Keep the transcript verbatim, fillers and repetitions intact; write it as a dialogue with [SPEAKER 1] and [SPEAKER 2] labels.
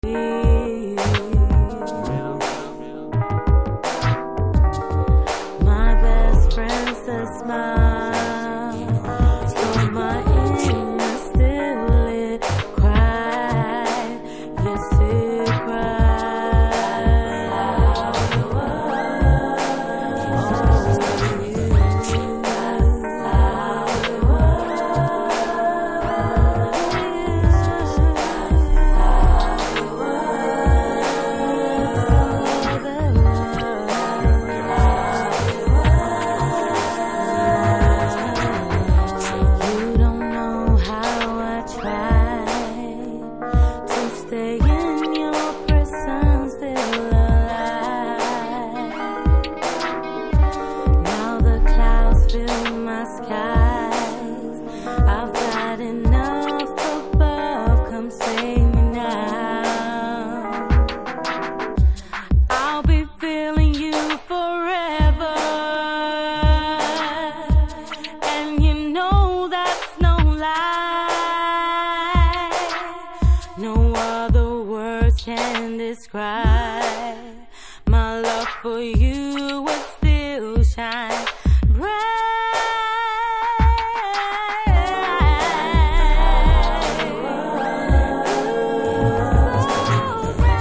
[SPEAKER 1] My best friend says smile, so my inner still it cry, yes it cry. Stay in your presence, still alive. Now the clouds fill my skies. I've got enough above, come save me now. I'll be feeling you forever, and you know that's no lie. No other words can describe my love for you.